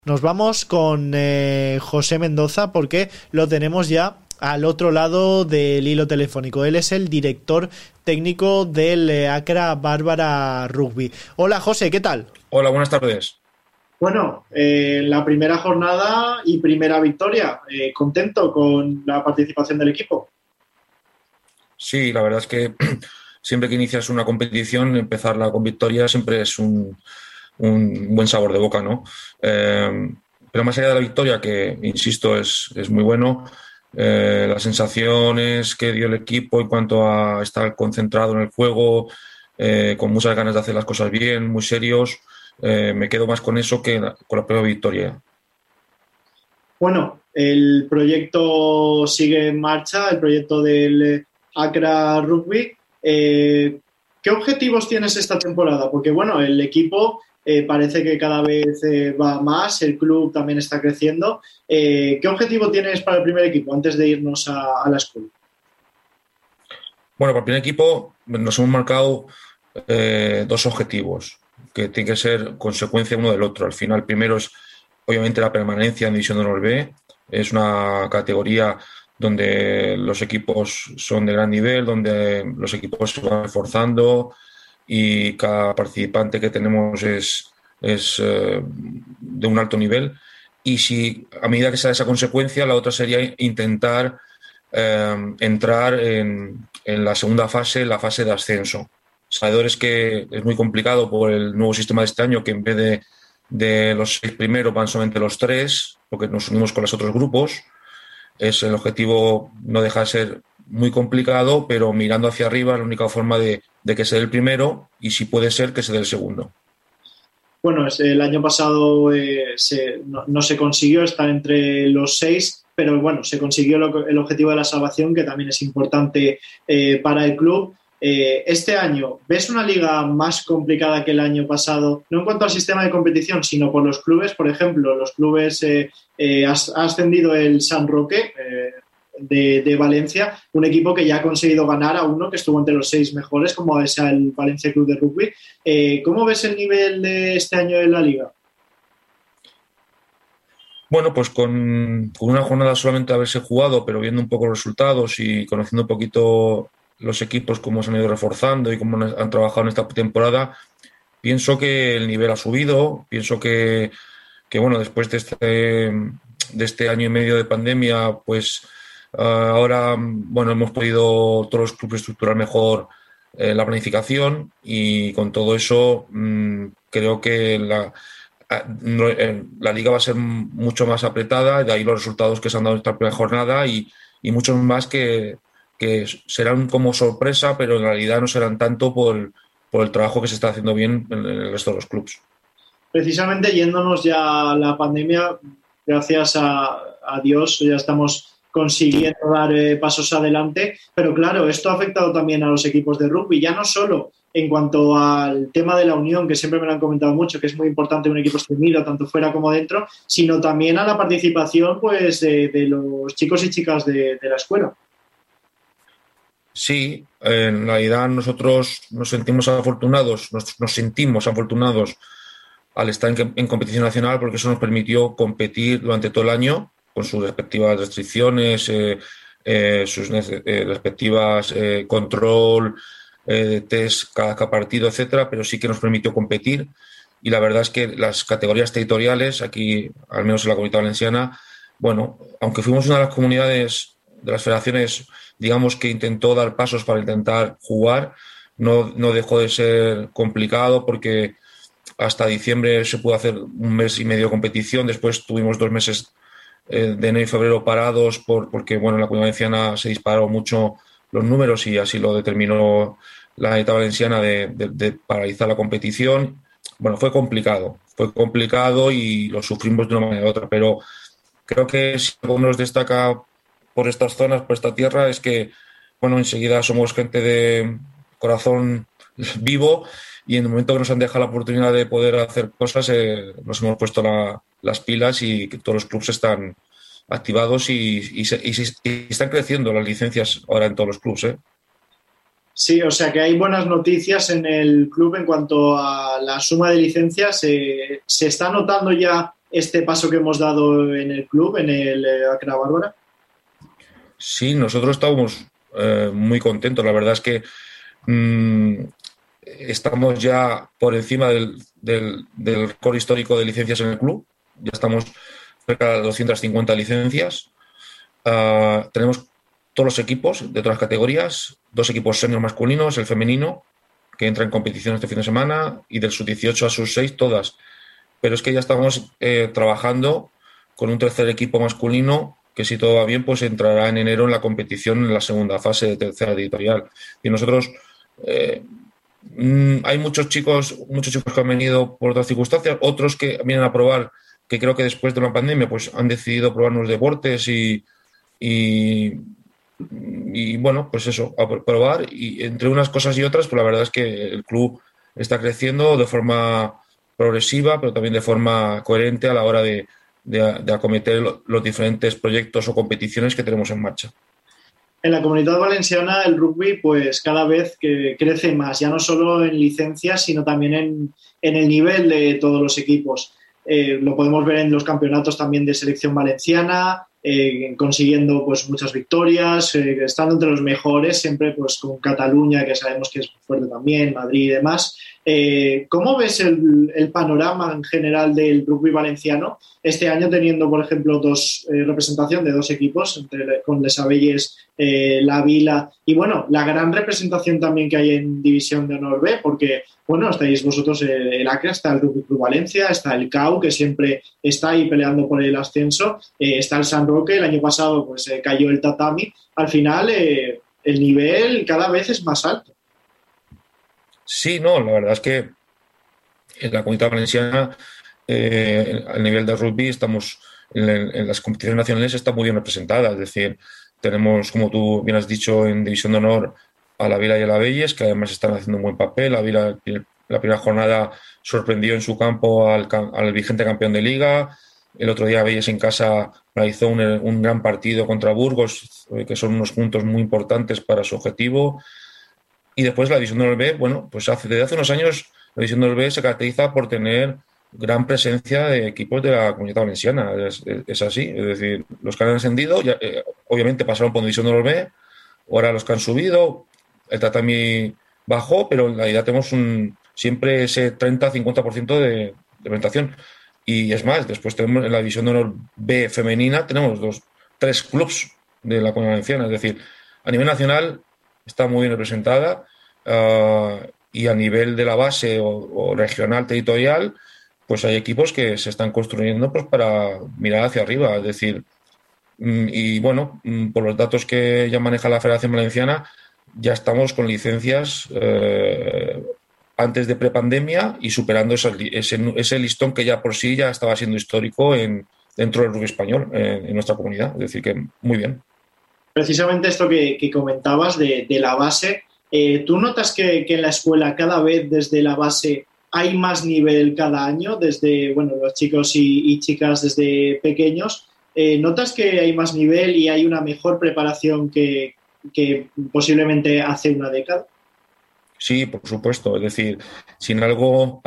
Nos vamos con José Mendoza porque lo tenemos ya al otro lado del hilo telefónico. Él es el director técnico del Accra Barbara Rugby. Hola José, ¿qué tal? Hola, buenas tardes. Bueno, la primera jornada y primera victoria. ¿Contento con la participación del equipo? Sí, la verdad es que siempre que inicias una competición, empezarla con victoria siempre es un buen sabor de boca, ¿no? Pero más allá de la victoria, que insisto es muy bueno, las sensaciones que dio el equipo en cuanto a estar concentrado en el juego, con muchas ganas de hacer las cosas bien, muy serios, me quedo más con eso que con la propia victoria. Bueno, el proyecto sigue en marcha, el proyecto del Accra Rugby. ¿Qué objetivos tienes esta temporada? Porque bueno, el equipo parece que cada vez va más, el club también está creciendo. ¿Qué objetivo tienes para el primer equipo antes de irnos a la escuela? Bueno, para el primer equipo nos hemos marcado dos objetivos que tienen que ser consecuencia uno del otro. Al final, primero es obviamente la permanencia en División de Honor B. Es una categoría donde los equipos son de gran nivel, donde los equipos se van reforzando y cada participante que tenemos es de un alto nivel. Y si a medida que sea esa consecuencia, la otra sería intentar entrar en la segunda fase, la fase de ascenso. Sabedores que es muy complicado por el nuevo sistema de este año, que en vez de los 6 primeros van solamente los 3, porque nos unimos con los otros grupos. Es el objetivo, no deja de ser muy complicado, pero mirando hacia arriba, la única forma de que se dé el primero y si puede ser que se dé el segundo. Bueno, el año pasado no se consiguió estar entre los 6, pero bueno, se consiguió el objetivo de la salvación, que también es importante para el club. Este año, ¿ves una liga más complicada que el año pasado? No en cuanto al sistema de competición, sino por los clubes. Por ejemplo, los clubes, ha ascendido el San Roque de Valencia, un equipo que ya ha conseguido ganar a uno que estuvo entre los 6 mejores, como es el Valencia Club de Rugby. ¿Cómo ves el nivel de este año en la liga? Bueno, pues con una jornada solamente haberse jugado, pero viendo un poco los resultados y conociendo un poquito los equipos, cómo se han ido reforzando y cómo han trabajado en esta temporada, pienso que el nivel ha subido, pienso que bueno, después de este año y medio de pandemia, pues ahora, bueno, hemos podido todos los clubes estructurar mejor la planificación y con todo eso creo que la liga va a ser mucho más apretada, de ahí los resultados que se han dado en esta primera jornada y muchos más que serán como sorpresa, pero en realidad no serán tanto por el trabajo que se está haciendo bien en el resto de los clubes. Precisamente yéndonos ya a la pandemia, gracias a Dios, ya estamos consiguiendo dar pasos adelante, pero claro, esto ha afectado también a los equipos de rugby, ya no solo en cuanto al tema de la unión, que siempre me lo han comentado mucho, que es muy importante un equipo esté unido, tanto fuera como dentro, sino también a la participación pues, de los chicos y chicas de la escuela. Sí, en realidad nosotros nos sentimos afortunados, nos sentimos afortunados al estar en competición nacional porque eso nos permitió competir durante todo el año con sus respectivas restricciones, sus respectivas control, test cada partido, etcétera, pero sí que nos permitió competir y la verdad es que las categorías territoriales, aquí, al menos en la Comunidad Valenciana, bueno, aunque fuimos una de las comunidades de las federaciones, digamos que intentó dar pasos para intentar jugar, no dejó de ser complicado porque hasta diciembre se pudo hacer un mes y medio de competición, después tuvimos 2 meses de enero y febrero parados porque bueno, en la Comunidad Valenciana se dispararon mucho los números y así lo determinó la Eta Valenciana de paralizar la competición. Bueno, fue complicado y lo sufrimos de una manera u otra, pero creo que si algo nos destaca por estas zonas, por esta tierra, es que, bueno, enseguida somos gente de corazón vivo y en el momento que nos han dejado la oportunidad de poder hacer cosas, nos hemos puesto las pilas y que todos los clubes están activados y están creciendo las licencias ahora en todos los clubes, ¿eh? Sí, o sea que hay buenas noticias en el club en cuanto a la suma de licencias. Se está notando ya este paso que hemos dado en el club, en el Accra Bárbara? Sí, nosotros estamos muy contentos. La verdad es que estamos ya por encima del récord histórico de licencias en el club. Ya estamos cerca de 250 licencias. Tenemos todos los equipos de todas las categorías, 2 equipos senior masculinos, el femenino, que entra en competición este fin de semana, y del sub-18 a sub-6 todas. Pero es que ya estamos trabajando con un tercer equipo masculino que, si todo va bien, pues entrará en enero en la competición en la segunda fase de tercera editorial. Y nosotros hay muchos chicos que han venido por otras circunstancias, otros que vienen a probar, que creo que después de la pandemia pues han decidido probar nuevos deportes y bueno, pues eso, a probar, y entre unas cosas y otras, pues la verdad es que el club está creciendo de forma progresiva, pero también de forma coherente a la hora de acometer los diferentes proyectos o competiciones que tenemos en marcha. En la Comunitat Valenciana el rugby pues cada vez que crece más, ya no solo en licencias, sino también en el nivel de todos los equipos. Lo podemos ver en los campeonatos también de selección valenciana, consiguiendo pues muchas victorias, estando entre los mejores, siempre pues con Cataluña, que sabemos que es fuerte también, Madrid y demás. ¿Cómo ves el panorama en general del rugby valenciano este año, teniendo, por ejemplo, representación de 2 equipos, con Les Abelles, la Vila, y bueno, la gran representación también que hay en División de Honor B, porque bueno, estáis vosotros, el Accra, está el Rugby Club Valencia, está el CAU, que siempre está ahí peleando por el ascenso, está el San Roque, el año pasado pues cayó el Tatami. Al final el nivel cada vez es más alto. Sí, no, la verdad es que en la Comunitat Valenciana, al nivel de rugby, estamos en las competiciones nacionales, está muy bien representada. Es decir, tenemos, como tú bien has dicho, en División de Honor a la Vila y a la Belles, que además están haciendo un buen papel. La Vila, la primera jornada, sorprendió en su campo al vigente campeón de Liga. El otro día Belles en casa realizó un gran partido contra Burgos, que son unos puntos muy importantes para su objetivo. Y después la División de Honor B, bueno, pues desde hace unos años la División de Honor B se caracteriza por tener gran presencia de equipos de la Comunitat Valenciana. Es así, es decir, los que han ascendido ya, obviamente pasaron por División de Honor B, ahora los que han subido, el Tatami bajó, pero en realidad tenemos siempre ese 30-50% de presentación. Y es más, después tenemos en la División de Honor B femenina, tenemos 3 clubs de la Comunidad Valenciana. Es decir, a nivel nacional está muy bien representada, y a nivel de la base o regional, territorial, pues hay equipos que se están construyendo pues para mirar hacia arriba. Es decir, y bueno, por los datos que ya maneja la Federación Valenciana, ya estamos con licencias antes de prepandemia y superando ese listón que ya por sí ya estaba siendo histórico dentro del rugby español en nuestra comunidad. Es decir, que muy bien. Precisamente esto que comentabas de la base, ¿tú notas que en la escuela cada vez desde la base hay más nivel cada año, desde bueno, los chicos y chicas desde pequeños? ¿Notas que hay más nivel y hay una mejor preparación que posiblemente hace una década? Sí, por supuesto. Es decir, si en algo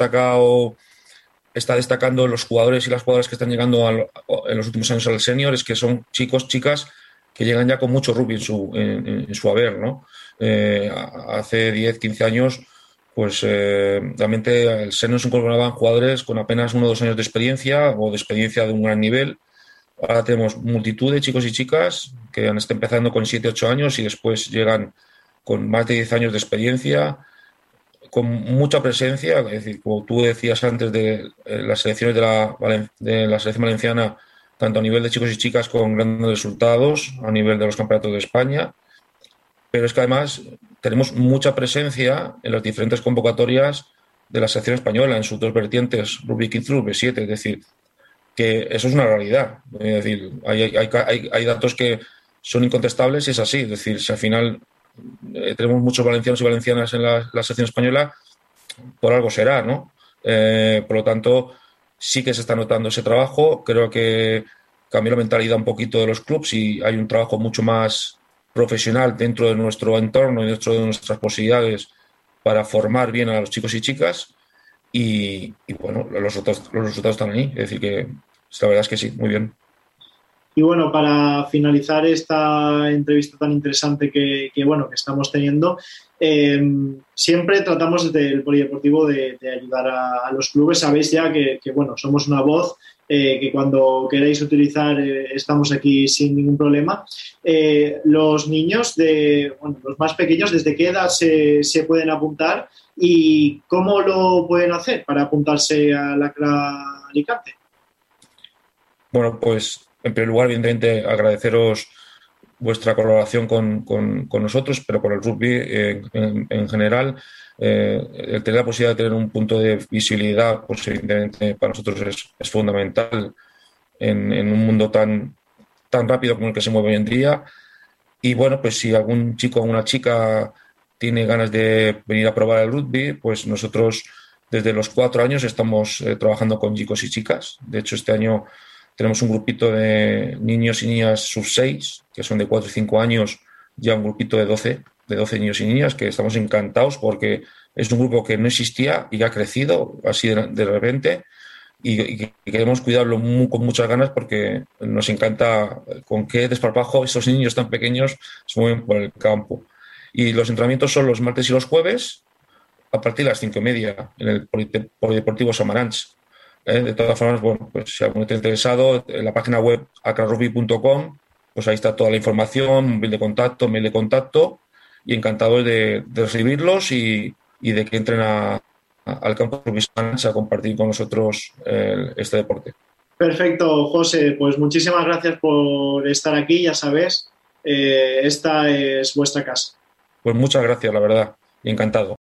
está destacando los jugadores y las jugadoras que están llegando en los últimos años al senior, es que son chicos, chicas que llegan ya con mucho rugby en su haber, ¿no? Hace 10, 15 años, pues realmente el senior se incorporaban jugadores con apenas 1 o 2 años de experiencia o de experiencia de un gran nivel. Ahora tenemos multitud de chicos y chicas que están empezando con 7, 8 años y después llegan con más de 10 años de experiencia, con mucha presencia. Es decir, como tú decías antes, de las selecciones de la selección valenciana, tanto a nivel de chicos y chicas con grandes resultados, a nivel de los campeonatos de España, pero es que además tenemos mucha presencia en las diferentes convocatorias de la selección española, en sus 2 vertientes, Rugby Kids, Rugby 7, es decir, que eso es una realidad. Es decir, hay datos que son incontestables y es así. Es decir, si al final tenemos muchos valencianos y valencianas en la selección española, por algo será, ¿no? Por lo tanto, sí que se está notando ese trabajo. Creo que cambió la mentalidad un poquito de los clubs y hay un trabajo mucho más profesional dentro de nuestro entorno y dentro de nuestras posibilidades para formar bien a los chicos y chicas. y bueno, los resultados están ahí. Es decir, que la verdad es que sí, muy bien. Y bueno, para finalizar esta entrevista tan interesante que estamos teniendo, siempre tratamos desde el Polideportivo de ayudar a los clubes. Sabéis ya que somos una voz que cuando queráis utilizar estamos aquí sin ningún problema. Los niños, los más pequeños, ¿desde qué edad se pueden apuntar y cómo lo pueden hacer para apuntarse al ACRA Alicante? Bueno, pues en primer lugar, evidentemente, agradeceros vuestra colaboración con nosotros, pero con el rugby en general. El tener la posibilidad de tener un punto de visibilidad, pues evidentemente para nosotros es fundamental en un mundo tan rápido como el que se mueve hoy en día. Y bueno, pues si algún chico o una chica tiene ganas de venir a probar el rugby, pues nosotros desde los 4 años estamos trabajando con chicos y chicas. De hecho, este año tenemos un grupito de niños y niñas sub-6, que son de 4 y 5 años, ya un grupito de 12 niños y niñas, que estamos encantados porque es un grupo que no existía y que ha crecido así de repente, y queremos cuidarlo con muchas ganas porque nos encanta con qué desparpajo esos niños tan pequeños se mueven por el campo. Y los entrenamientos son los martes y los jueves a partir de las 5:30 en el Polideportivo Samaranch. De todas formas, bueno, pues si alguno está interesado, en la página web acrarugby.com, pues ahí está toda la información, mail de contacto, y encantados de recibirlos y de que entren al campo de rugby Samaranch a compartir con nosotros este deporte. Perfecto, José, pues muchísimas gracias por estar aquí, ya sabes, esta es vuestra casa. Pues muchas gracias, la verdad, y encantado.